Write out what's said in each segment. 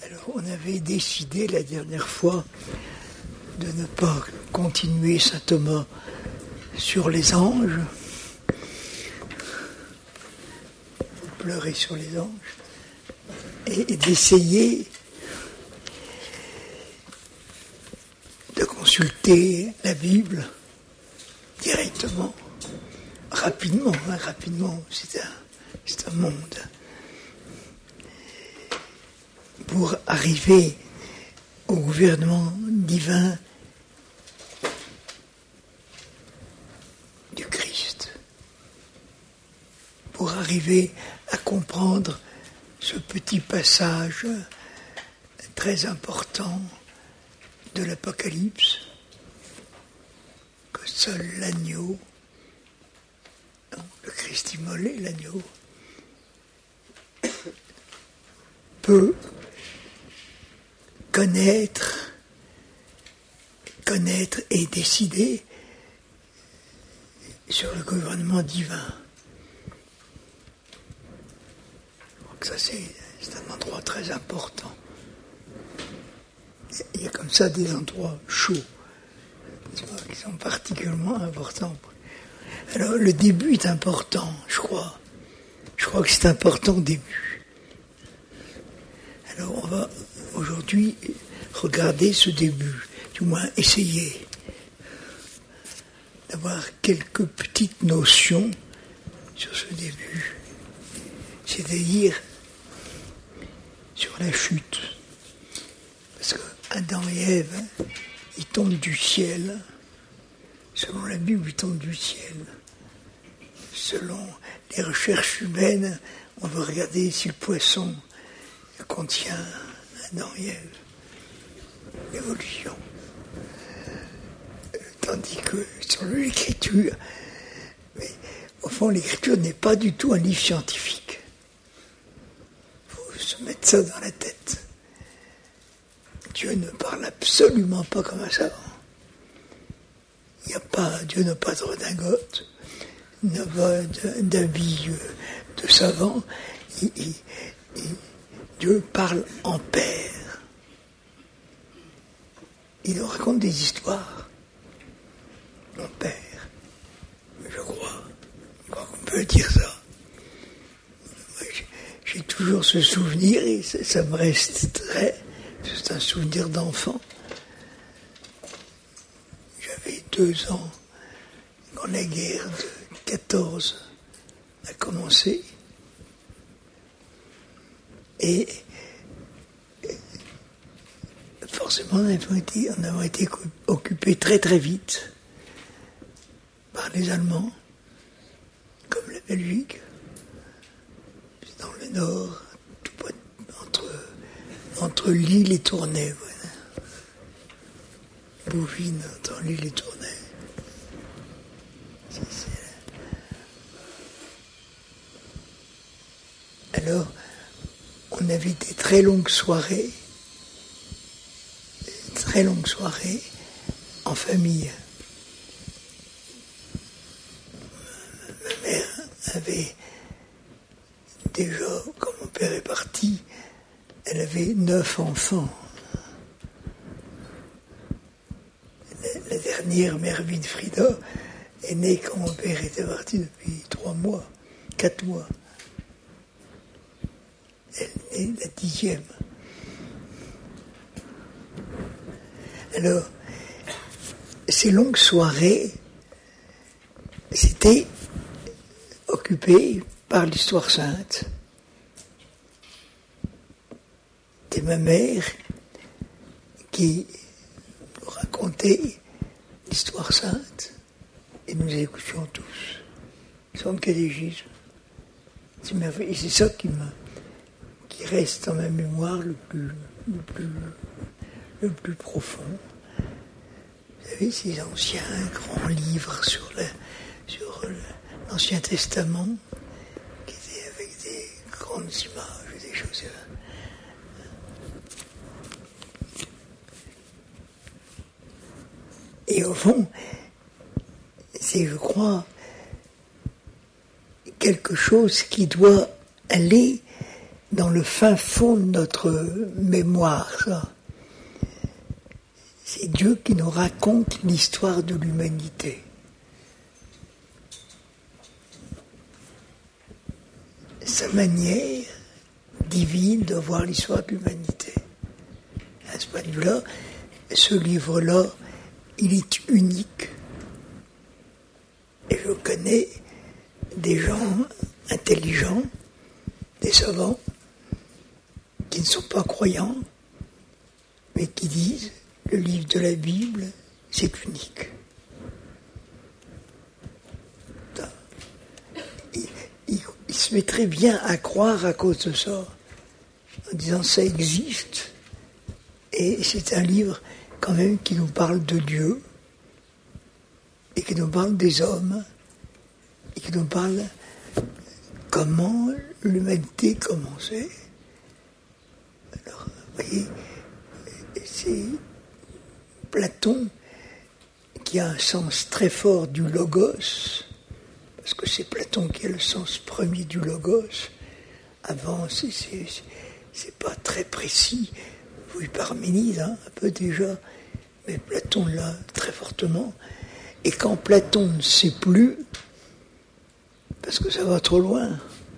Alors, on avait décidé la dernière fois de ne pas continuer saint Thomas sur les anges, pleurer sur les anges, et d'essayer de consulter la Bible directement, rapidement, c'est un monde, pour arriver au gouvernement divin du Christ, pour arriver à comprendre ce petit passage très important de l'Apocalypse, que seul l'agneau, le Christ immolé, l'agneau, peut connaître et décider sur le gouvernement divin. Donc ça c'est un endroit très important. Il y a comme ça des endroits chauds, qui sont particulièrement importants. Alors le début est important, je crois. Je crois que c'est important au début. Alors on va aujourd'hui regarder ce début, du moins essayer d'avoir quelques petites notions sur ce début, c'est-à-dire sur la chute. Parce que Adam et Ève, ils tombent du ciel. Selon la Bible, ils tombent du ciel. Selon les recherches humaines, on veut regarder si le poisson contient Adam et Ève. L'évolution. Tandis que sur l'écriture, mais au fond, l'écriture n'est pas du tout un livre scientifique. Il faut se mettre ça dans la tête. Dieu ne parle absolument pas comme un savant. Dieu n'a pas de redingote, n'a pas d'avis de savant. Dieu parle en père. Il nous raconte des histoires en père. Je crois qu'on peut dire ça. J'ai toujours ce souvenir et ça me reste c'est un souvenir d'enfant. J'avais 2 ans quand la guerre de 14 a commencé. Et forcément, on avait été occupés très très vite par les Allemands, comme la Belgique, dans le nord, entre Lille et Tournai, voilà. Bouvines, entre Lille et Tournai. Alors, on avait des très longues soirées en famille. Ma mère avait déjà, quand mon père est parti, elle avait 9 enfants. La dernière, mère Winfrida, est née quand mon père était parti depuis 4 mois. Elle est la 10e. Alors, ces longues soirées, c'était occupé par l'histoire sainte. C'était ma mère qui nous racontait l'histoire sainte et nous écoutions tous. Sans catéchisme. C'est merveilleux. Et c'est ça qui reste dans ma mémoire le plus profond. Vous savez, ces anciens grands livres sur l'Ancien Testament, qui étaient avec des grandes images, des choses. Et au fond, c'est, je crois, quelque chose qui doit aller dans le fin fond de notre mémoire, ça. C'est Dieu qui nous raconte l'histoire de l'humanité. Sa manière divine de voir l'histoire de l'humanité. À ce point de vue-là, ce livre-là, il est unique. Et je connais des gens intelligents, des savants, qui ne sont pas croyants, mais qui disent le livre de la Bible, c'est unique. Il se met très bien à croire à cause de ça, en disant ça existe, et c'est un livre quand même qui nous parle de Dieu, et qui nous parle des hommes, et qui nous parle comment l'humanité commençait. Alors, vous voyez, c'est Platon qui a un sens très fort du logos, parce que c'est Platon qui a le sens premier du logos. Avant, c'est pas très précis. Oui, Parménide, un peu déjà, mais Platon l'a très fortement. Et quand Platon ne sait plus, parce que ça va trop loin,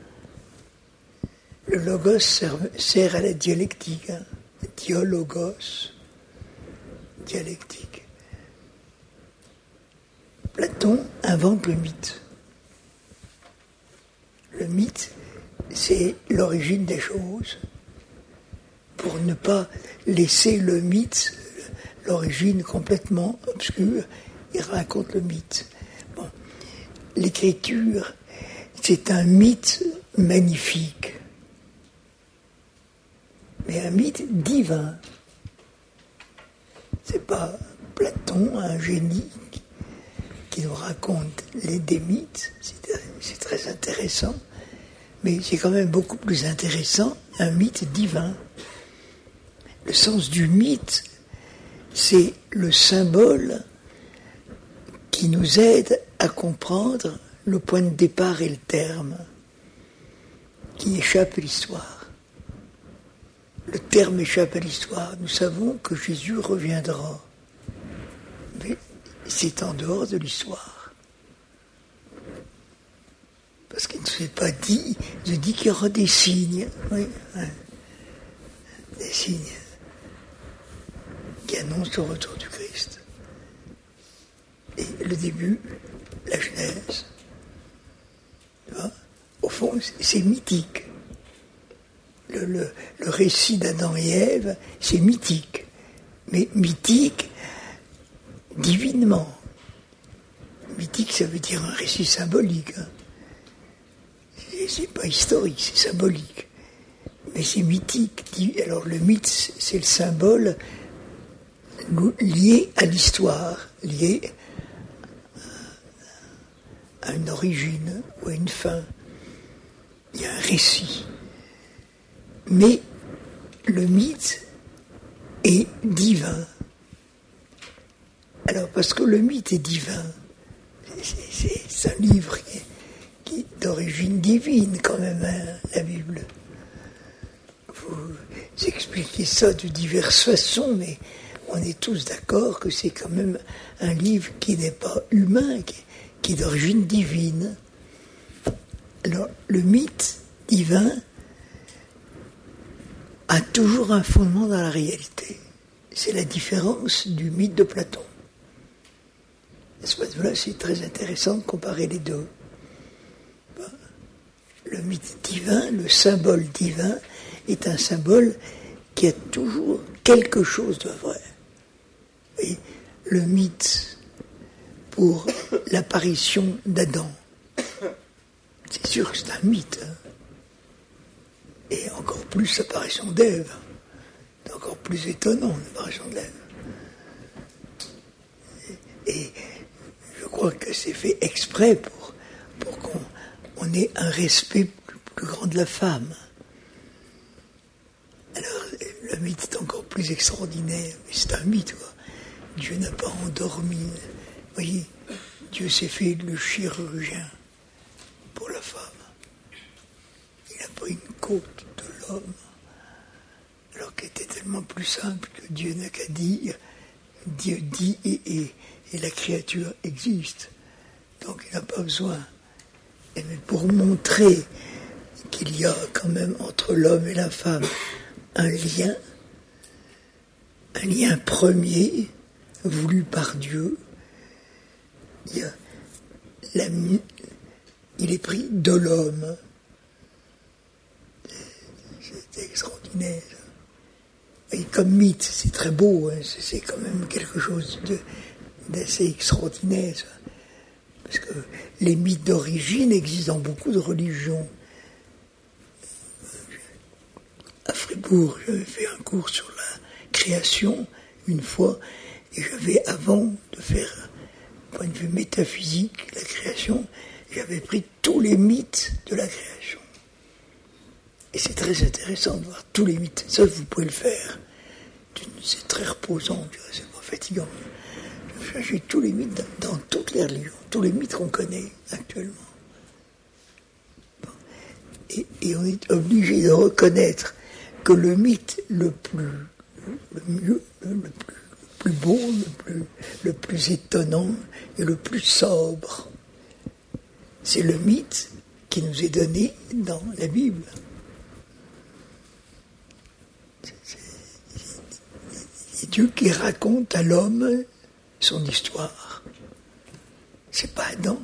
le logos sert à la dialectique, dialogos, dialectique. Platon invente le mythe. Le mythe, c'est l'origine des choses. Pour ne pas laisser le mythe, l'origine complètement obscure, il raconte le mythe. Bon. L'écriture, c'est un mythe magnifique, mais un mythe divin. C'est pas Platon, un génie, qui nous raconte des mythes. C'est très intéressant, mais c'est quand même beaucoup plus intéressant un mythe divin. Le sens du mythe, c'est le symbole qui nous aide à comprendre le point de départ et le terme qui échappe à l'histoire. Le terme échappe à l'histoire. Nous savons que Jésus reviendra, mais c'est en dehors de l'histoire. Parce qu'il ne s'est pas dit, il dit qu'il y aura des signes. Oui, hein, des signes qui annoncent le retour du Christ. Et le début, la Genèse. Tu vois, au fond, c'est mythique. Le récit d'Adam et Ève, c'est mythique. Mais mythique divinement. Mythique, ça veut dire un récit symbolique. Hein. C'est pas historique, c'est symbolique. Mais c'est mythique. Alors le mythe, c'est le symbole lié à l'histoire, lié à une origine ou à une fin. Il y a un récit. Mais le mythe est divin. Alors, parce que le mythe est divin, c'est un livre qui est d'origine divine, quand même, hein, la Bible. Vous expliquez ça de diverses façons, mais on est tous d'accord que c'est quand même un livre qui n'est pas humain, qui est d'origine divine. Alors, le mythe divin a toujours un fondement dans la réalité. C'est la différence du mythe de Platon. À ce moment-là, c'est très intéressant de comparer les deux. Le mythe divin, le symbole divin, est un symbole qui a toujours quelque chose de vrai. Et le mythe pour l'apparition d'Adam, c'est sûr que c'est un mythe. Hein. Et encore plus l'apparition d'Ève. C'est encore plus étonnant, l'apparition d'Ève. Et je crois que c'est fait exprès pour qu'on ait un respect plus grand de la femme. Alors, le mythe est encore plus extraordinaire, mais c'est un mythe, quoi. Dieu n'a pas endormi. Vous voyez, Dieu s'est fait le chirurgien pour la femme. Il n'a pas une côte de l'homme. Alors qu'il était tellement plus simple que Dieu n'a qu'à dire. Dieu dit et la créature existe. Donc il n'a pas besoin. Mais pour montrer qu'il y a quand même entre l'homme et la femme un lien premier voulu par Dieu, il est pris de l'homme. C'est extraordinaire. Et comme mythe, c'est très beau, hein, c'est quand même quelque chose d'assez extraordinaire. Ça. Parce que les mythes d'origine existent dans beaucoup de religions. À Fribourg, j'avais fait un cours sur la création une fois, et j'avais, avant de faire, du point de vue métaphysique, la création, j'avais pris tous les mythes de la création. Et c'est très intéressant de voir tous les mythes. Ça, vous pouvez le faire. C'est très reposant, c'est pas fatigant. J'ai tous les mythes dans toutes les religions, tous les mythes qu'on connaît actuellement. Et on est obligé de reconnaître que le mythe le plus beau, le plus étonnant et le plus sobre, c'est le mythe qui nous est donné dans la Bible. C'est Dieu qui raconte à l'homme son histoire. C'est pas Adam.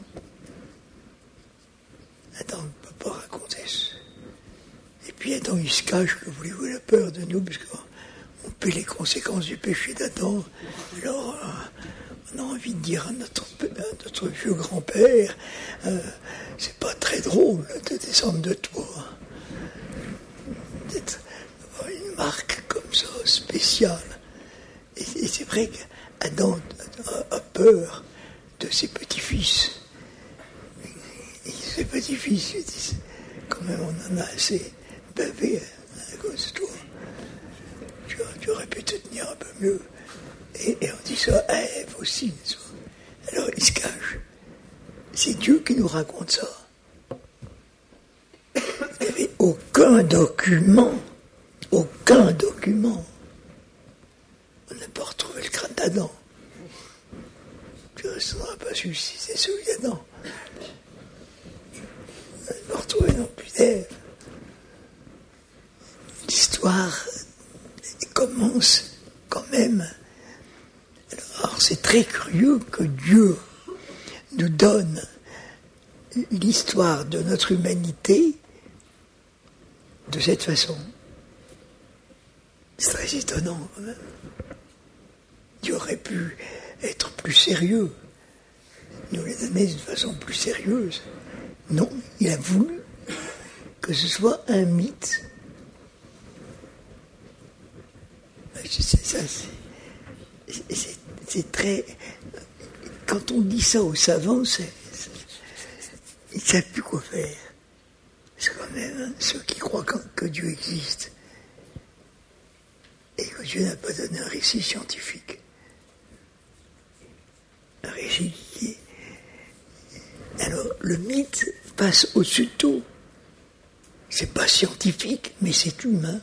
Adam ne peut pas raconter ça. Et puis Adam, il se cache, que voulez-vous, la peur de nous, parce qu'on paie les conséquences du péché d'Adam. Alors, on a envie de dire à notre vieux grand-père, c'est pas très drôle de descendre de toi. D'avoir une marque comme ça, spéciale. Et c'est vrai qu'Adam a peur de ses petits-fils. Et ses petits-fils lui disent, quand même, on en a assez bavé à cause de toi. Tu aurais pu te tenir un peu mieux. Et on dit ça à Ève aussi. Alors il se cache. C'est Dieu qui nous raconte ça. Il n'y avait aucun document. On n'a pas retrouvé le crâne d'Adam. On n'a pas su si c'est celui d'Adam. On n'a pas retrouvé non plus d'Ève. L'histoire commence quand même. Alors c'est très curieux que Dieu nous donne l'histoire de notre humanité de cette façon. C'est très étonnant quand même. Dieu aurait pu être plus sérieux, nous les donner d'une façon plus sérieuse. Non, il a voulu que ce soit un mythe. C'est très... Quand on dit ça aux savants, ils ne savent plus quoi faire. C'est quand même ceux qui croient que Dieu existe et que Dieu n'a pas donné un récit scientifique. Un récit qui est... Alors, le mythe passe au-dessus de tout. C'est pas scientifique, mais c'est humain.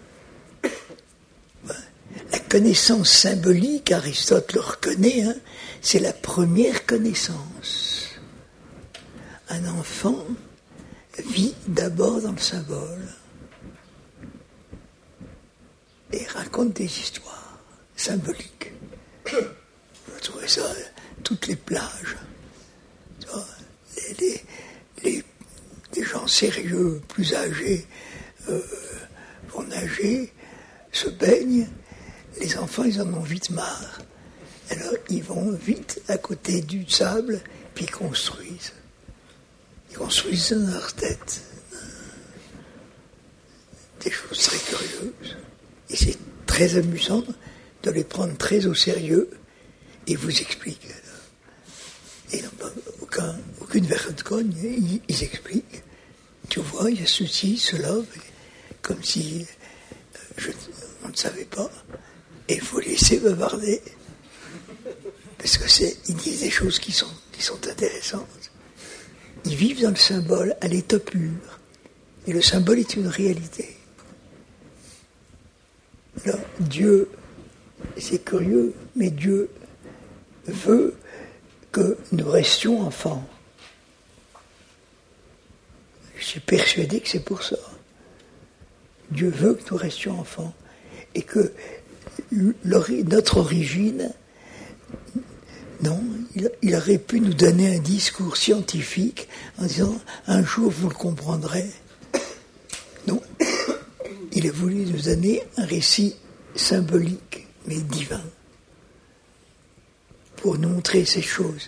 La connaissance symbolique, Aristote le reconnaît, hein, c'est la première connaissance. Un enfant vit d'abord dans le symbole et raconte des histoires symboliques. Vous trouvez ça toutes les plages. Les gens sérieux, plus âgés, vont nager, se baignent. Les enfants, ils en ont vite marre. Alors, ils vont vite à côté du sable, puis ils construisent. Ils construisent dans leur tête des choses très curieuses. Et c'est très amusant de les prendre très au sérieux et vous expliquent. Et ils n'ont pas aucune vergogne, ils expliquent. Tu vois, il y a ceci, cela, comme si on ne savait pas. Et il faut laisser bavarder. Parce que ils disent des choses qui sont intéressantes. Ils vivent dans le symbole à l'état pur. Et le symbole est une réalité. Dieu, c'est curieux, mais Dieu veut que nous restions enfants. Je suis persuadé que c'est pour ça. Dieu veut que nous restions enfants. Et que notre origine, non, il aurait pu nous donner un discours scientifique en disant « un jour vous le comprendrez ». Non, il a voulu nous donner un récit symbolique, mais divin, pour nous montrer ces choses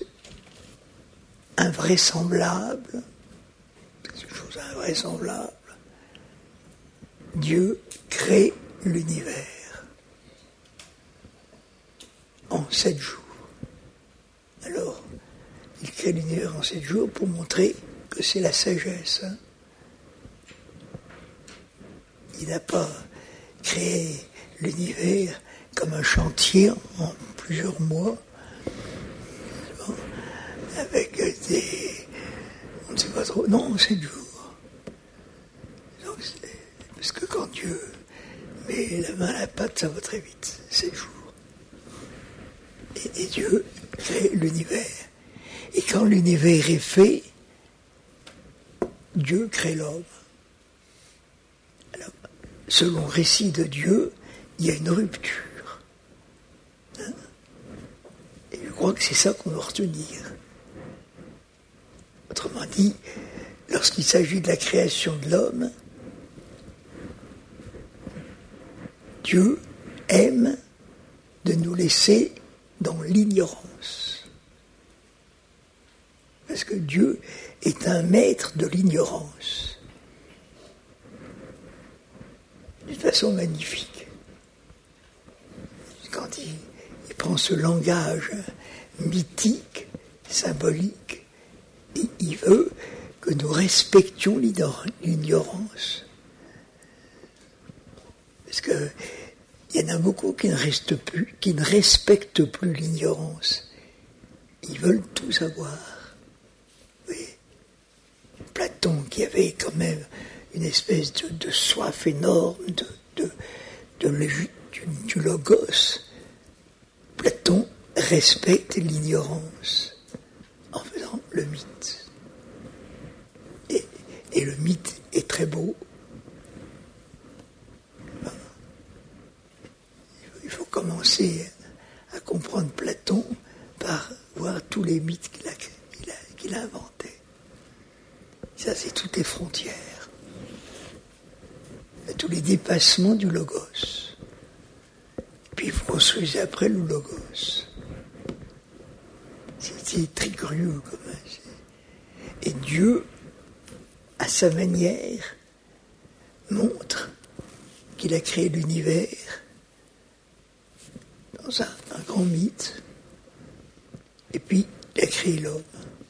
invraisemblables, ces choses invraisemblables. Dieu crée l'univers en 7 jours. Alors, il crée l'univers en 7 jours pour montrer que c'est la sagesse. Hein. Il n'a pas créé l'univers comme un chantier en plusieurs mois, avec des... on ne sait pas trop... Non, en 7 jours. Donc, parce que quand Dieu met la main à la pâte, ça va très vite. 7 jours. Et Dieu crée l'univers. Et quand l'univers est fait, Dieu crée l'homme. Alors, selon le récit de Dieu, il y a une rupture. Hein? Et je crois que c'est ça qu'on doit retenir. Autrement dit, lorsqu'il s'agit de la création de l'homme, Dieu aime de nous laisser dans l'ignorance. Parce que Dieu est un maître de l'ignorance. D'une façon magnifique. Quand il prend ce langage mythique, symbolique, et il veut que nous respections l'ignorance. Parce que il y en a beaucoup qui ne respectent plus l'ignorance. Ils veulent tout savoir. Oui. Platon, qui avait quand même une espèce de soif énorme du logos, Platon respecte l'ignorance en faisant le mythe. Et le mythe est très beau. Il faut commencer à comprendre Platon par voir tous les mythes qu'il a inventés. Ça, c'est toutes les frontières. Tous les dépassements du logos. Puis vous construisez après le logos. C'est très curieux quand même. Et Dieu, à sa manière, montre qu'il a créé l'univers dans un grand mythe, et puis il a créé l'homme.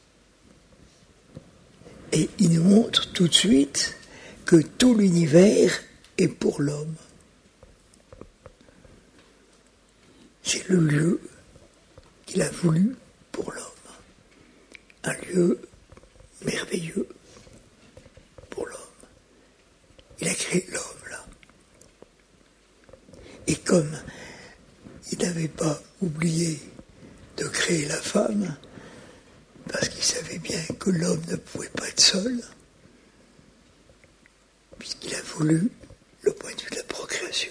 Et il nous montre tout de suite que tout l'univers est pour l'homme. C'est le lieu qu'il a voulu pour l'homme. Un lieu merveilleux pour l'homme. Il a créé l'homme là. Et comme il n'avait pas oublié de créer la femme, parce qu'il savait bien que l'homme ne pouvait pas être seul, puisqu'il a voulu le point de vue de la procréation.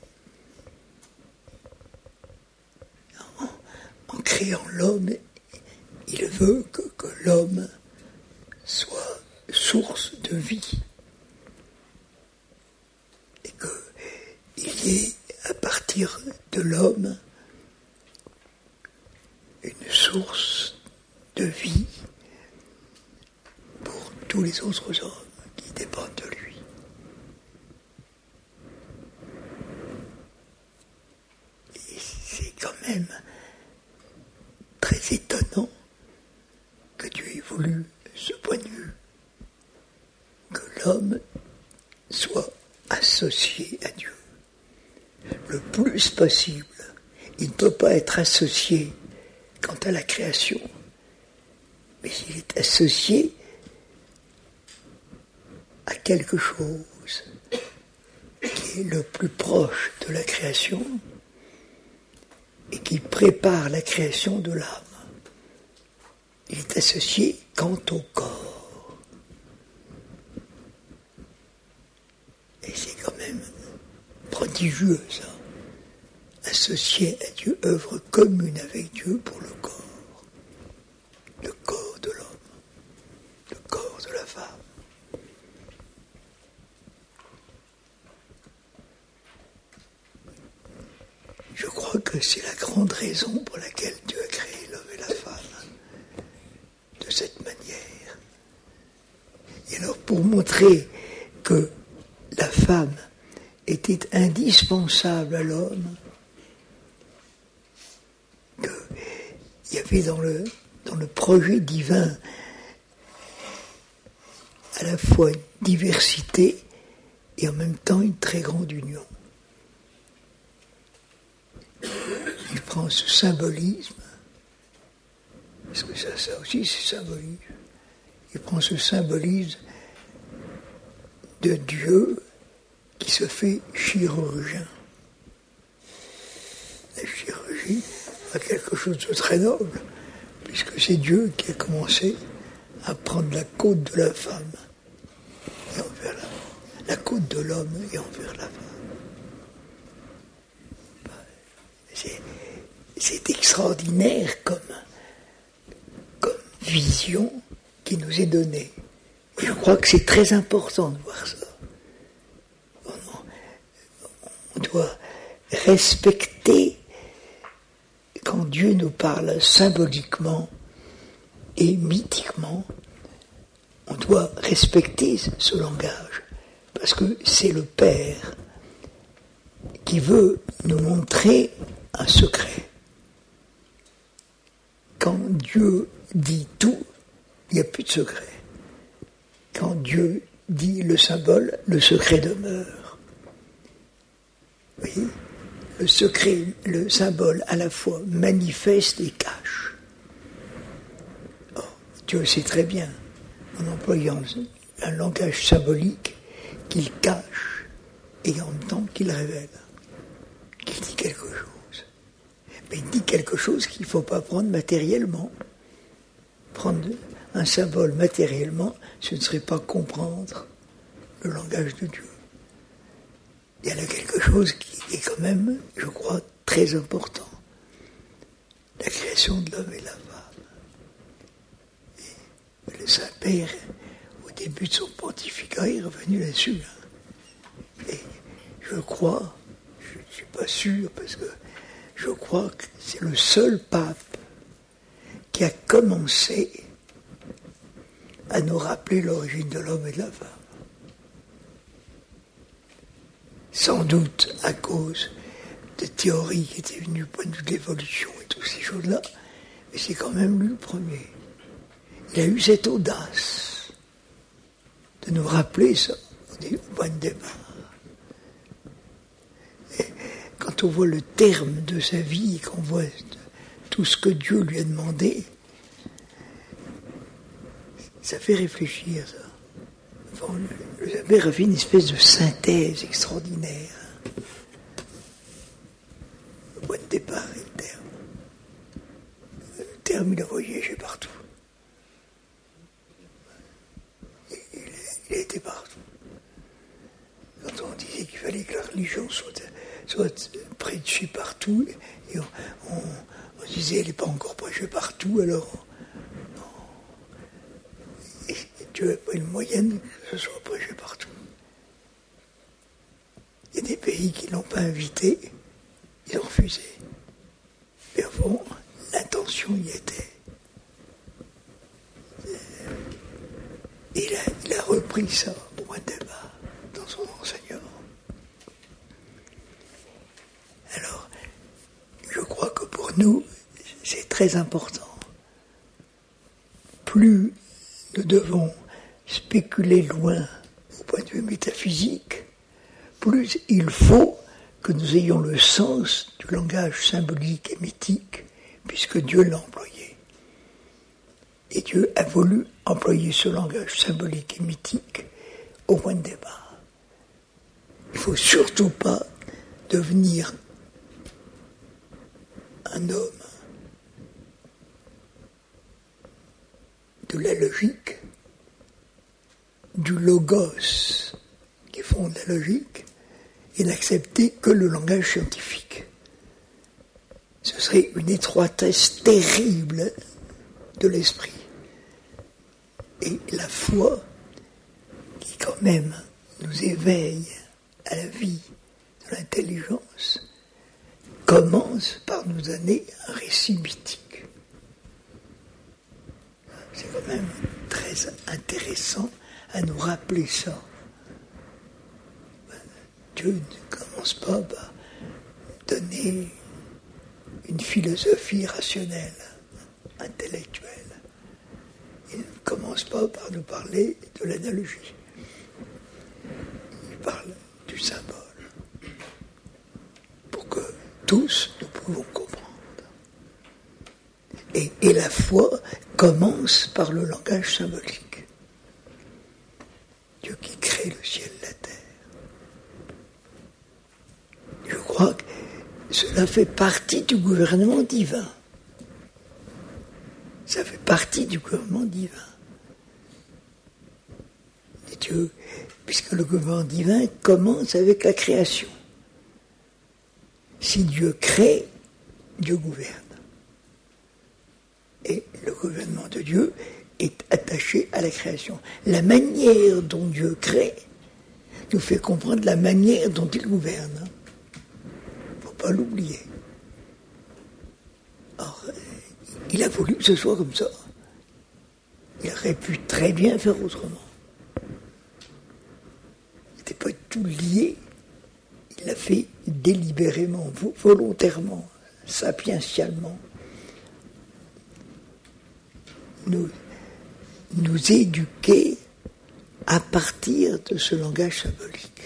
En créant l'homme, il veut que l'homme soit source de vie. Et qu'il y ait, à partir de l'homme, une source de vie pour tous les autres hommes qui dépendent de lui. Et c'est quand même très étonnant que Dieu ait voulu ce point de vue, que l'homme soit associé à Dieu le plus possible. Il ne peut pas être associé quant à la création, mais il est associé à quelque chose qui est le plus proche de la création et qui prépare la création de l'âme. Il est associé quant au corps. Et c'est quand même prodigieux, ça. Associé à Dieu, œuvre commune avec Dieu pour le corps de l'homme, le corps de la femme. Je crois que c'est la grande raison pour laquelle Dieu a créé l'homme et la femme de cette manière. Et alors, pour montrer que la femme était indispensable à l'homme, qu'il y avait dans le projet divin à la fois une diversité et en même temps une très grande union. Il prend ce symbolisme, parce que ça aussi c'est symbolique, il prend ce symbolisme de Dieu qui se fait chirurgien. La chirurgie a quelque chose de très noble, puisque c'est Dieu qui a commencé à prendre la côte de la femme et envers la côte de l'homme et envers la femme. C'est extraordinaire comme vision qui nous est donnée. Et je crois que c'est très important de voir ça. On doit respecter, quand Dieu nous parle symboliquement et mythiquement, on doit respecter ce langage, parce que c'est le Père qui veut nous montrer un secret. Quand Dieu dit tout, il n'y a plus de secret. Quand Dieu dit le symbole, le secret demeure. Vous voyez ? Le secret, le symbole à la fois manifeste et cache. Or, Dieu sait très bien, en employant un langage symbolique, qu'il cache et en même temps qu'il révèle, qu'il dit quelque chose. Mais il dit quelque chose qu'il ne faut pas prendre matériellement. Prendre un symbole matériellement, ce ne serait pas comprendre le langage de Dieu. Il y a là quelque chose qui est quand même, je crois, très important. La création de l'homme et de la femme. Et le Saint-Père, au début de son pontificat, est revenu là-dessus. Et je crois, je ne suis pas sûr, parce que je crois que c'est le seul pape qui a commencé à nous rappeler l'origine de l'homme et de la femme. Sans doute à cause des théories qui étaient venues du point de vue de l'évolution et toutes ces choses-là, mais c'est quand même lui le premier. Il a eu cette audace de nous rappeler ça au point de départ. Et quand on voit le terme de sa vie, qu'on voit tout ce que Dieu lui a demandé, ça fait réfléchir, ça. Enfin, le Père a fait une espèce de synthèse extraordinaire. Le point de départ et le terme. Le terme, il a voyagé partout. Il a été partout. Quand on disait qu'il fallait que la religion soit prêchée partout, et on disait qu'elle n'est pas encore prêchée partout, alors Dieu n'a pas une moyenne que ce soit prêché partout. Il y a des pays qui ne l'ont pas invité, ils ont refusé. Mais au fond, l'intention y était. Et il a repris ça au point de départ dans son enseignement. Alors, je crois que pour nous, c'est très important. Plus nous devons spéculer loin au point de vue métaphysique, plus il faut que nous ayons le sens du langage symbolique et mythique, puisque Dieu l'a employé. Et Dieu a voulu employer ce langage symbolique et mythique au point de départ. Il faut surtout pas devenir un homme de la logique, du logos qui fonde la logique, et n'accepter que le langage scientifique. Ce serait une étroitesse terrible de l'esprit. Et la foi, qui quand même nous éveille à la vie de l'intelligence, commence par nous donner un récit mythique. C'est quand même très intéressant à nous rappeler ça. Dieu ne commence pas par donner une philosophie rationnelle, intellectuelle. Il ne commence pas par nous parler de l'analogie. Il parle du symbole. Pour que tous nous pouvons comprendre. Et la foi commence par le langage symbolique. Dieu qui crée le ciel et la terre. Je crois que cela fait partie du gouvernement divin. Ça fait partie du gouvernement divin. Et Dieu, puisque le gouvernement divin commence avec la création. Si Dieu crée, Dieu gouverne. Et le gouvernement de Dieu est attaché à la création. La manière dont Dieu crée nous fait comprendre la manière dont il gouverne. Il ne faut pas l'oublier. Or, il a voulu que ce soit comme ça. Il aurait pu très bien faire autrement. Il n'était pas tout lié. Il l'a fait délibérément, volontairement, sapientialement. Nous éduquer à partir de ce langage symbolique.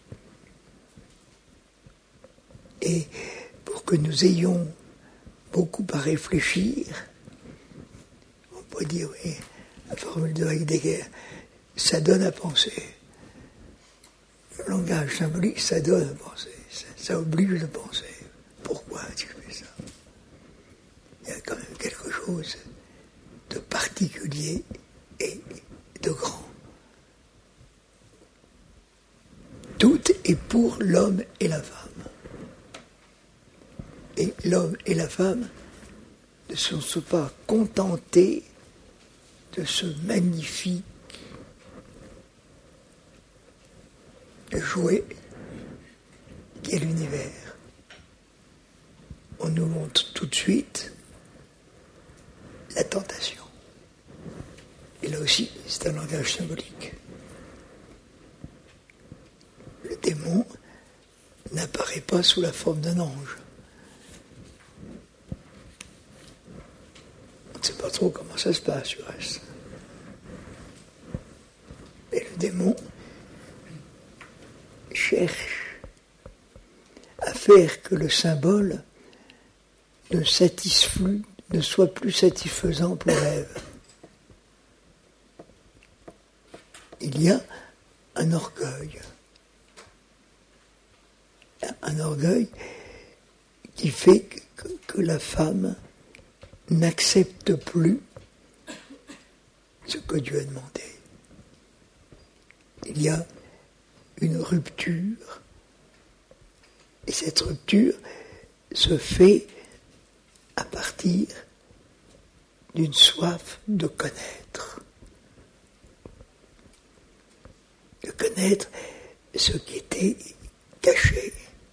Et pour que nous ayons beaucoup à réfléchir, on peut dire, oui, la formule de Heidegger, ça donne à penser. Le langage symbolique, ça donne à penser, ça oblige de penser. Pourquoi tu fais ça? Il y a quand même quelque chose de particulier et de grand. Tout est pour l'homme et la femme. Et l'homme et la femme ne sont pas contentés de ce magnifique jouet qu'est l'univers. On nous montre tout de suite la tentation. Et là aussi, c'est un langage symbolique. Le démon n'apparaît pas sous la forme d'un ange. On ne sait pas trop comment ça se passe, du reste. Et le démon cherche à faire que le symbole ne soit plus satisfaisant pour Ève. Il y a un orgueil. Un orgueil qui fait que la femme n'accepte plus ce que Dieu a demandé. Il y a une rupture, et cette rupture se fait à partir d'une soif de connaître. De connaître ce qui était caché.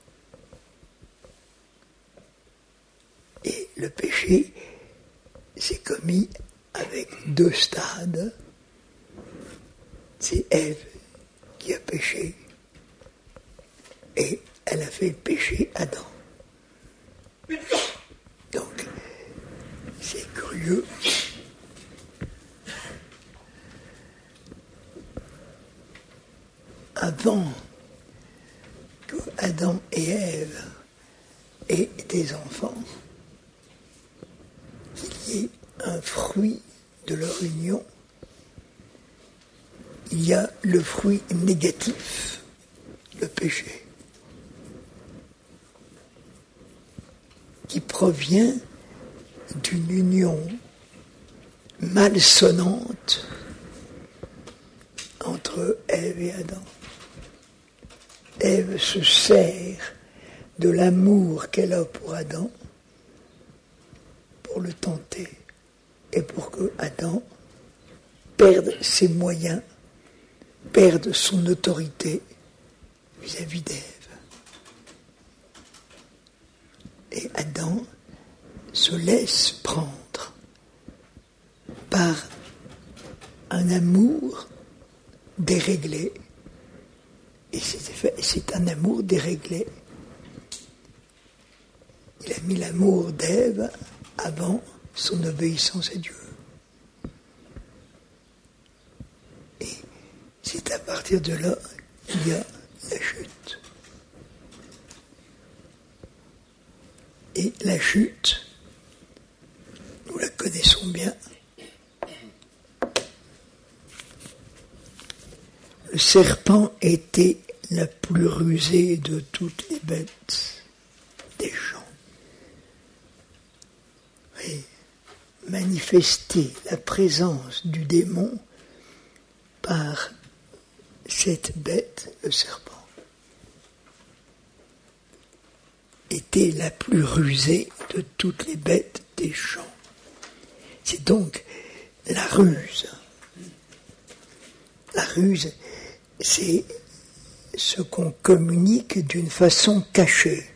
Et le péché s'est commis avec deux stades. C'est Ève qui a péché et elle a fait pécher Adam. Donc, c'est curieux. Avant que Adam et Ève aient des enfants, qu'il y ait un fruit de leur union, il y a le fruit négatif, le péché. péché, qui provient d'une union malsonnante entre Ève et Adam. Ève se sert de l'amour qu'elle a pour Adam pour le tenter et pour que Adam perde ses moyens, perde son autorité vis-à-vis d'Ève. Et Adam se laisse prendre par un amour déréglé. Et c'est un amour déréglé. Il a mis l'amour d'Ève avant son obéissance à Dieu. Et c'est à partir de là qu'il y a la chute. Et la chute, nous la connaissons bien. Le serpent était la plus rusée de toutes les bêtes des champs. Et manifester la présence du démon par cette bête, le serpent, était la plus rusée de toutes les bêtes des champs. C'est donc la ruse. La ruse, c'est ce qu'on communique d'une façon cachée.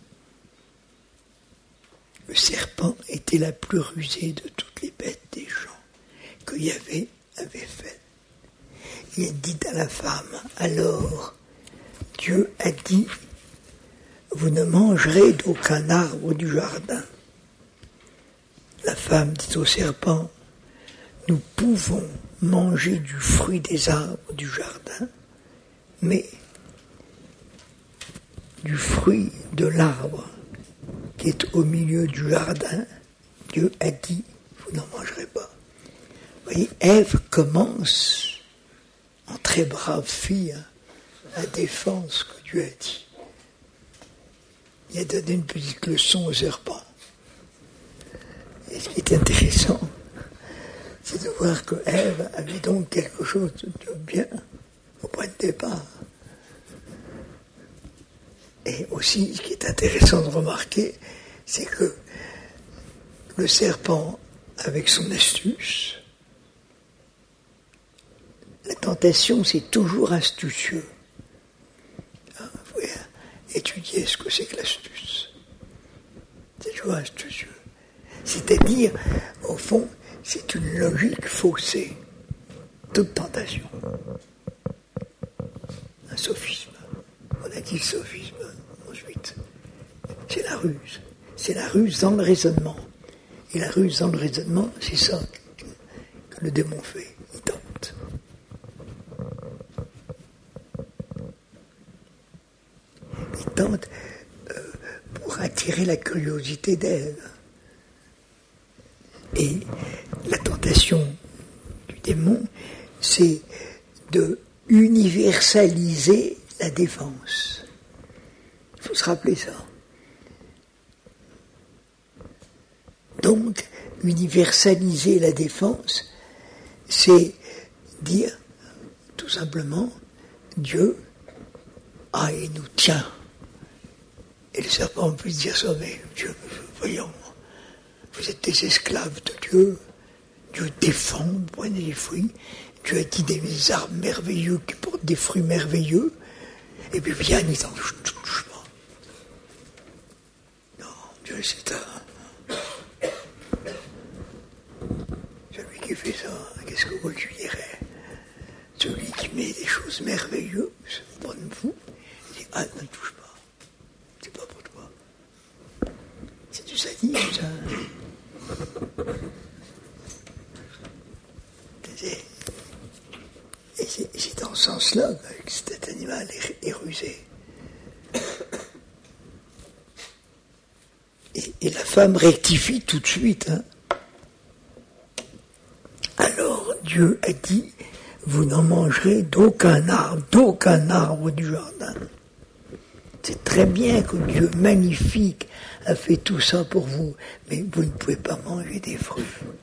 Le serpent était la plus rusée de toutes les bêtes des champs que Yahvé avait faites. Il dit à la femme, alors Dieu a dit, vous ne mangerez d'aucun arbre du jardin. La femme dit au serpent, nous pouvons manger du fruit des arbres du jardin, mais du fruit de l'arbre qui est au milieu du jardin, Dieu a dit, vous n'en mangerez pas. Vous voyez, Ève commence, en très brave fille, à défendre ce que Dieu a dit. Il a donné une petite leçon au serpent. Et ce qui est intéressant, c'est de voir que Ève avait donc quelque chose de bien au point de départ. Et aussi, ce qui est intéressant de remarquer, c'est que le serpent, avec son astuce, la tentation, c'est toujours astucieux. Vous pouvez étudier ce que c'est que l'astuce. C'est toujours astucieux. C'est-à-dire, au fond, c'est une logique faussée. Toute tentation. Un sophisme. On a dit le sophisme ensuite. C'est la ruse. C'est la ruse dans le raisonnement. Et la ruse dans le raisonnement, c'est ça que le démon fait. Il tente. Il tente pour attirer la curiosité d'Ève. Et la tentation du démon, c'est de universaliser la défense. Il faut se rappeler ça. Donc, universaliser la défense, c'est dire, tout simplement, Dieu, il nous tient. Et le serpent peut dire ça, mais Dieu, voyons, vous êtes des esclaves de Dieu. Dieu défend, vous prenez les fruits. Dieu a dit des arbres merveilleux qui portent des fruits merveilleux. Et puis bien, il n'en touche pas. Non, Dieu, c'est un... Celui qui fait ça, qu'est-ce que vous lui direz? Celui qui met des choses merveilleuses devant vous, il dit, ne touche pas. C'est pas pour toi. C'est du sadisme, ça. Et c'est dans ce sens-là que cet animal est rusé. Et la femme rectifie tout de suite. Alors Dieu a dit, vous n'en mangerez d'aucun arbre du jardin. c'est très bien que Dieu magnifique a fait tout ça pour vous, mais vous ne pouvez pas manger des fruits.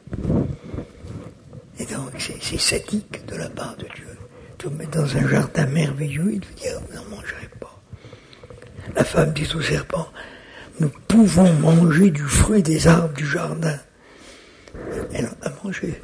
Et donc, c'est sadique de la part de Dieu. De vous mettre dans un jardin merveilleux et de vous dire, vous n'en mangerez pas. La femme dit au serpent, nous pouvons manger du fruit des arbres du jardin. Elle en a mangé.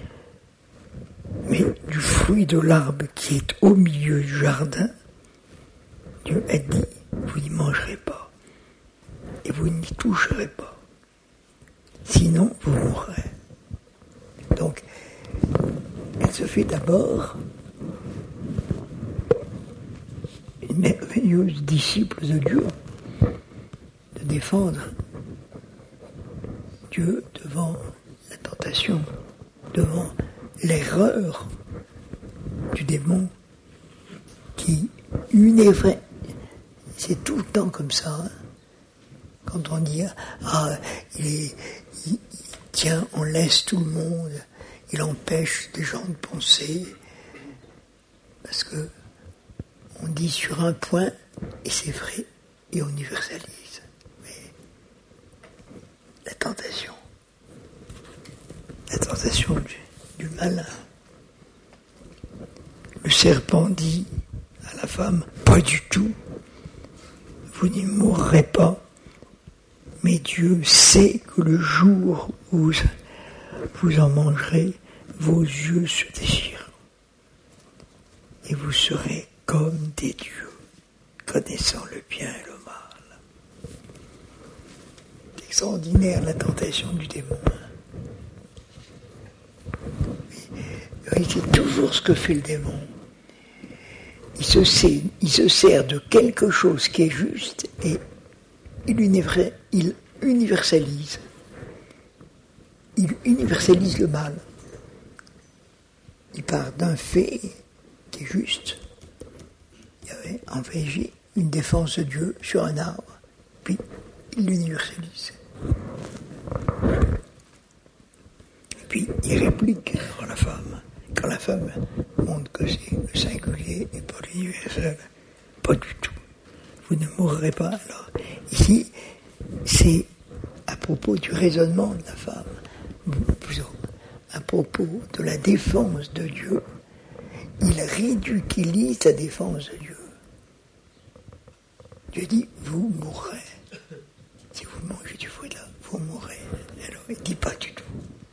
Mais du fruit de l'arbre qui est au milieu du jardin, Dieu a dit, vous n'y mangerez pas. Et vous n'y toucherez pas. Sinon, vous mourrez. Donc, elle se fait d'abord une merveilleuse disciple de Dieu, de défendre Dieu devant la tentation, devant l'erreur du démon qui, c'est tout le temps comme ça. Hein. Quand on dit il tient en laisse tout le monde, il empêche des gens de penser, parce que on dit sur un point, et c'est vrai, et on universalise. Mais la tentation du malin. Le serpent dit à la femme, pas du tout, vous n'y mourrez pas, mais Dieu sait que le jour où vous en mangerez, vos yeux se déchireront. Et vous serez comme des dieux, connaissant le bien et le mal. C'est extraordinaire la tentation du démon. Mais c'est toujours ce que fait le démon. Il se sert de quelque chose qui est juste et il universalise. Il universalise le mal. Il part d'un fait qui est juste. Il y avait en VJ une défense de Dieu sur un arbre, puis il l'universalise. Puis il réplique à la femme. Quand la femme montre que c'est le singulier et pas l'universel, pas du tout. Vous ne mourrez pas. Alors, ici, c'est à propos du raisonnement de la femme, plutôt à propos de la défense de Dieu. Il ridiculise la défense de Dieu. Dieu dit, vous mourrez. Si vous mangez du fruit là, vous mourrez. Alors, il ne dit pas du tout.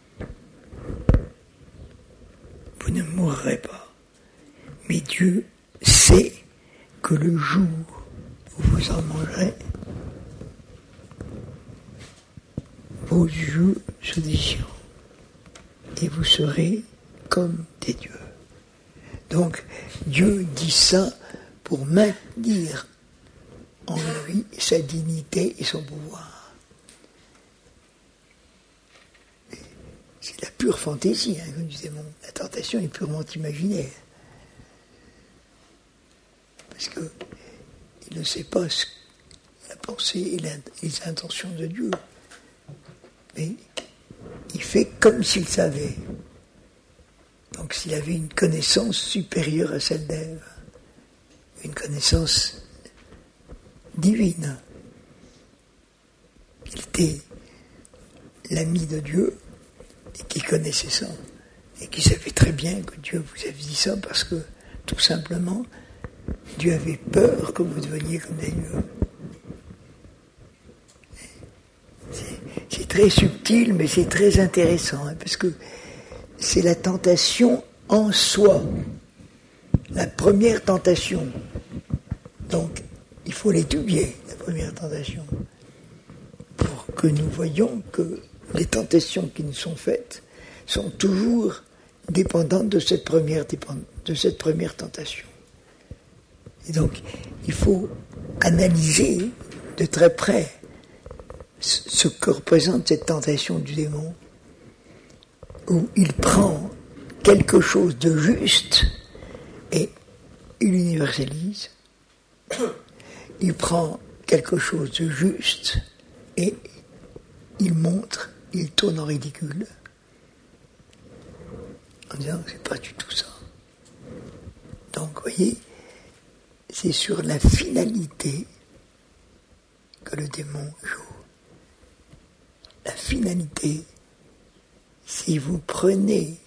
Vous ne mourrez pas. Mais Dieu sait que le jour où vous en mangerez, vos yeux se déchireront et vous serez comme des dieux. Donc, Dieu dit ça pour maintenir en lui sa dignité et son pouvoir. C'est la pure fantaisie, hein, comme disait mon. La tentation est purement imaginaire. Parce qu'il ne sait pas la pensée et les intentions de Dieu. Mais il fait comme s'il savait. Donc s'il avait une connaissance supérieure à celle d'Ève, une connaissance divine. Il était l'ami de Dieu et qui connaissait ça. Et qui savait très bien que Dieu vous avait dit ça parce que, tout simplement, Dieu avait peur que vous deveniez comme des dieux. C'est très subtil, mais c'est très intéressant, hein, parce que c'est la tentation en soi, la première tentation. Donc, il faut l'étudier, la première tentation, pour que nous voyions que les tentations qui nous sont faites sont toujours dépendantes de cette première tentation. Et donc, il faut analyser de très près ce que représente cette tentation du démon, où il prend quelque chose de juste et il universalise. Il prend quelque chose de juste et il tourne en ridicule, en disant que c'est pas du tout ça. Donc, vous voyez, c'est sur la finalité que le démon joue. La finalité, si vous prenez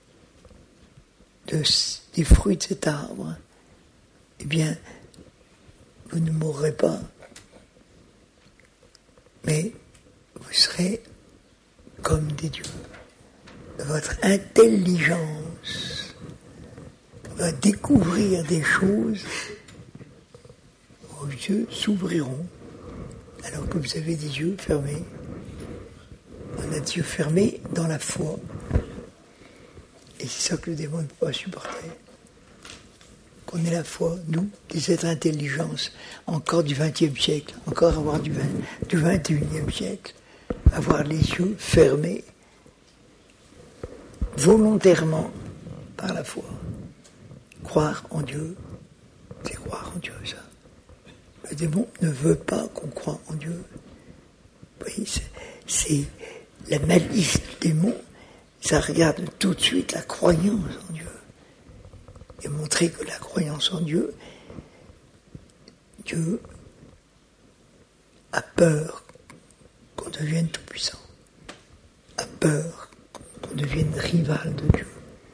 des fruits de cet arbre, eh bien, vous ne mourrez pas, mais vous serez comme des dieux. Votre intelligence va découvrir des choses, vos yeux s'ouvriront, alors que vous avez des yeux fermés. On a des yeux fermés dans la foi. Et c'est ça que le démon ne peut pas supporter. Qu'on ait la foi, nous, des êtres d'intelligence, encore du XXe siècle, encore avoir du XXIe siècle, avoir les yeux fermés, volontairement, par la foi. Croire en Dieu, c'est croire en Dieu, ça. Le démon ne veut pas qu'on croie en Dieu. Oui, c'est la malice du démon, ça regarde tout de suite la croyance en Dieu. Et montrer que la croyance en Dieu, Dieu a peur qu'on devienne tout-puissant, a peur qu'on devienne rival de Dieu.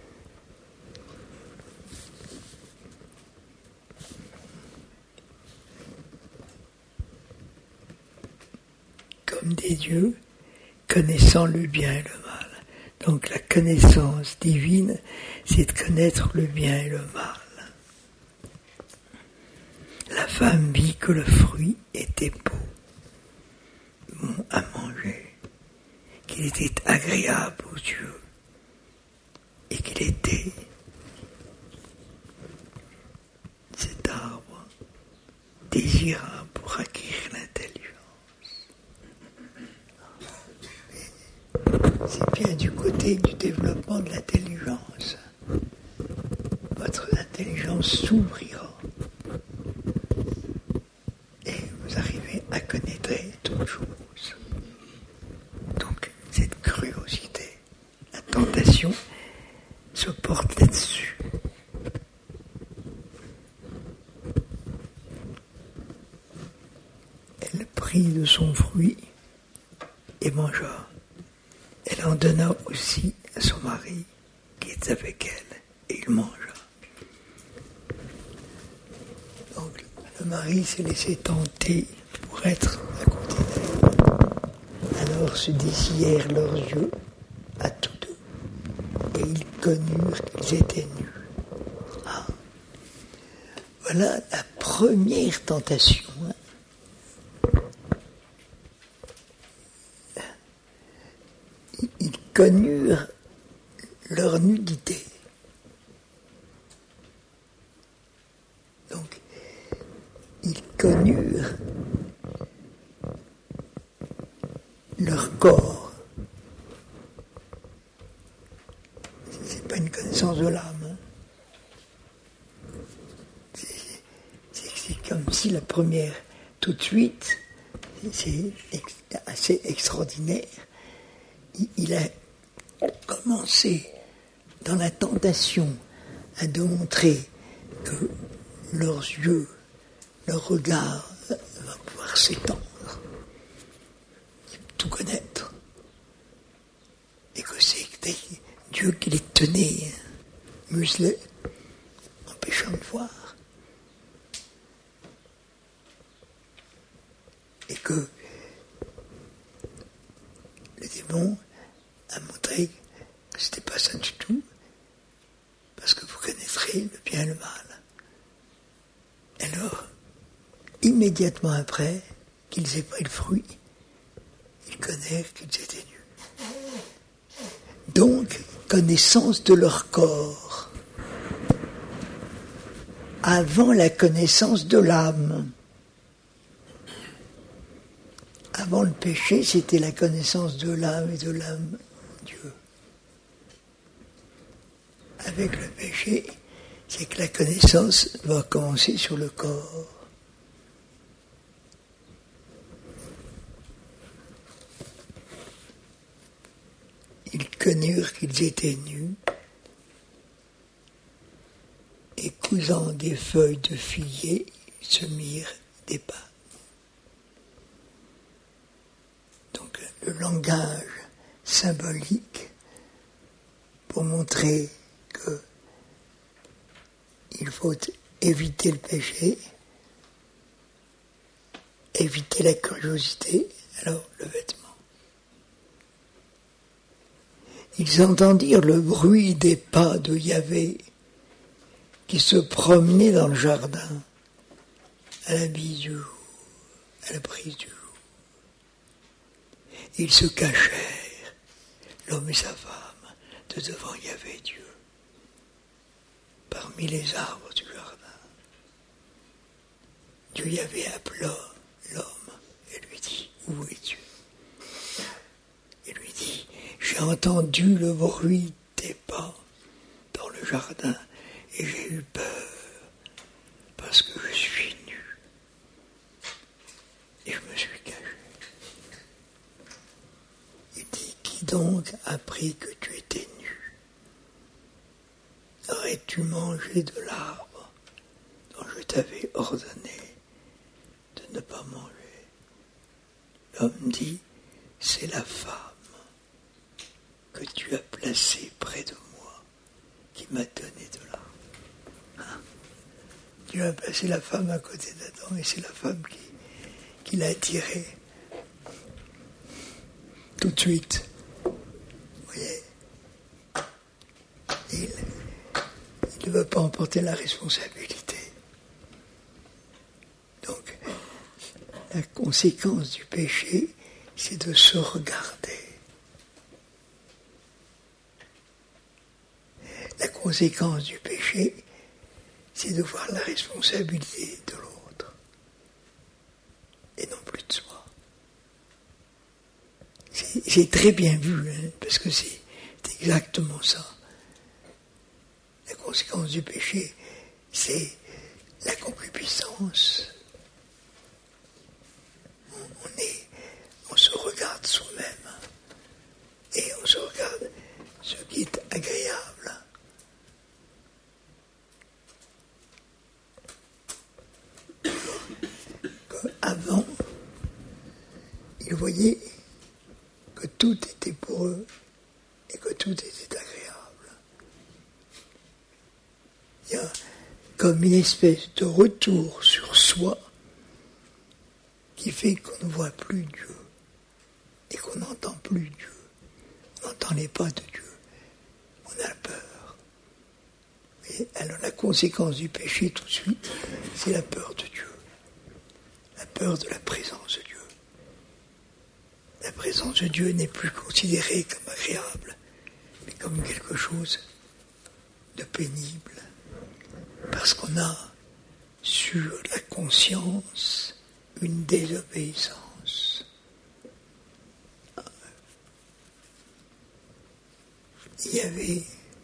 Comme des dieux, connaissant le bien et le mal. Donc la connaissance divine, c'est de connaître le bien et le mal. La femme vit que le fruit était bon à manger, qu'il était agréable aux yeux et qu'il était, cet arbre, désirable pour acquérir l'intelligence. C'est bien du côté du développement de l'intelligence. Votre intelligence s'ouvrira et vous arrivez à connaître toutes choses. Donc, cette curiosité, la tentation se porte là-dessus. Elle prit de son fruit et mangea. Elle en donna aussi à son mari qui était avec elle, et il mangea. Donc le mari s'est laissé tenter pour être à côté d'elle. Alors se désirèrent leurs yeux à tous deux, et ils connurent qu'ils étaient nus. Ah. Voilà la première tentation. Ils connurent leur nudité. Donc, ils connurent leur corps. C'est pas une connaissance de l'âme. Hein. C'est comme si la première, tout de suite, c'est assez extraordinaire. Il a commencé dans la tentation à démontrer que leurs yeux, leur regard va pouvoir s'étendre, tout connaître, et que c'était Dieu qui les tenait muselés, empêchant de voir, et que le démon a montré que c'était pas ça du tout, parce que vous connaîtrez le bien et le mal. Alors, immédiatement après qu'ils aient pris le fruit, ils connaissent qu'ils étaient nus. Donc, connaissance de leur corps, avant la connaissance de l'âme. Avant le péché, c'était la connaissance de l'âme et de l'âme Dieu. Avec le péché, c'est que la connaissance va commencer sur le corps. Ils connurent qu'ils étaient nus, et cousant des feuilles de figuier, ils se mirent des pattes. le langage symbolique pour montrer que il faut éviter le péché, éviter la curiosité, alors le vêtement. Ils entendirent le bruit des pas de Yahvé qui se promenaient dans le jardin à la bise du jour, à la brise du jour. Ils se cachèrent, l'homme et sa femme, de devant Yahvé Dieu, parmi les arbres du jardin. Dieu Yahvé appela l'homme et lui dit, où es-tu? Il lui dit, j'ai entendu le bruit des pas dans le jardin et j'ai eu peur parce que je suis nu et je me suis caché. Il dit, qui donc a appris que tu étais nu? Aurais-tu mangé de l'arbre dont je t'avais ordonné de ne pas manger? L'homme dit, c'est la femme que tu as placée près de moi qui m'a donné de l'arbre. Hein? Dieu a placé la femme à côté d'Adam et c'est la femme qui l'a attiré tout de suite. Vous voyez, il ne veut pas emporter la responsabilité. Donc, la conséquence du péché, c'est de se regarder. La conséquence du péché, c'est de voir la responsabilité de l'autre et non plus de soi. C'est très bien vu, hein, parce que c'est exactement ça. La conséquence du péché, c'est la concupiscence. On se regarde soi-même et on se regarde ce qui est agréable. Avant, ils voyaient que tout était pour eux et que tout était agréable. Il y a comme une espèce de retour sur soi qui fait qu'on ne voit plus Dieu et qu'on n'entend plus Dieu. On n'entend les pas de Dieu. On a peur. Et alors la conséquence du péché tout de suite, c'est la peur de Dieu. La peur de la présence de Dieu. La présence de Dieu n'est plus considérée comme agréable, mais comme quelque chose de pénible. Parce qu'on a sur la conscience une désobéissance. Il y avait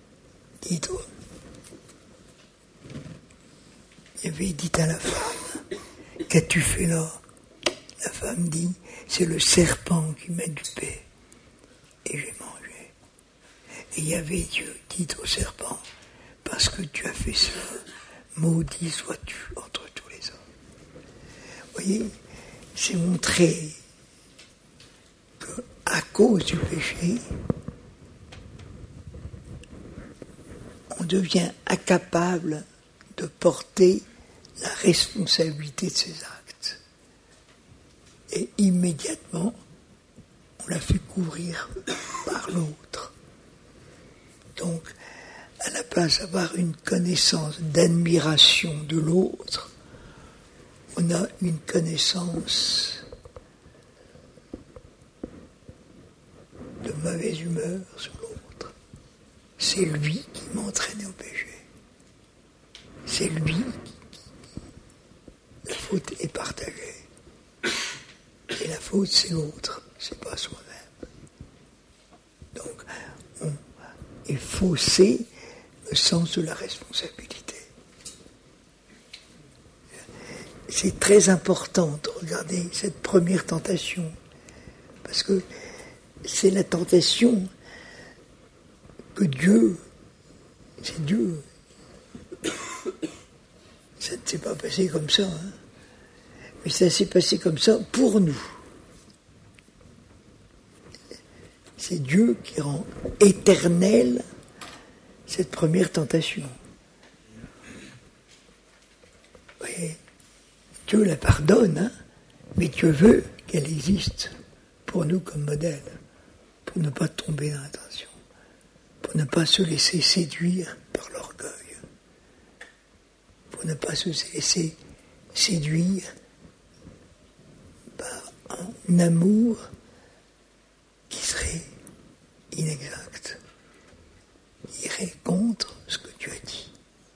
dit à la femme, qu'as-tu fait là? La femme dit, c'est le serpent qui m'a dupé et j'ai mangé. Et Yahvé Dieu dit au serpent, parce que tu as fait ça, maudit sois-tu entre tous les hommes. Vous voyez, c'est montré qu'à cause du péché, on devient incapable de porter la responsabilité de ses actes. Et immédiatement, on la fait couvrir par l'autre. Donc, à la place d'avoir une connaissance d'admiration de l'autre, on a une connaissance de mauvaise humeur sur l'autre. C'est lui qui m'a entraîné au péché. C'est lui qui... La faute est partagée. Et la faute, c'est l'autre, c'est pas soi-même. Donc, on est faussé le sens de la responsabilité. C'est très important de regarder cette première tentation, parce que c'est la tentation que Dieu, c'est Dieu. Ça ne s'est pas passé comme ça, hein. Mais ça s'est passé comme ça pour nous. c'est Dieu qui rend éternelle cette première tentation. Vous voyez, Dieu la pardonne, hein, mais Dieu veut qu'elle existe pour nous comme modèle, pour ne pas tomber dans la tentation, pour ne pas se laisser séduire par l'orgueil, pour ne pas se laisser séduire par un amour qui serait inexact, qui irait contre ce que Dieu a dit.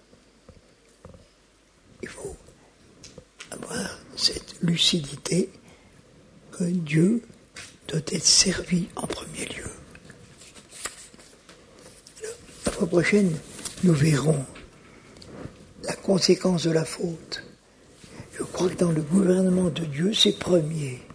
Il faut avoir cette lucidité que Dieu doit être servi en premier lieu. Alors, la fois prochaine, nous verrons la conséquence de la faute. Je crois que dans le gouvernement de Dieu, c'est premier.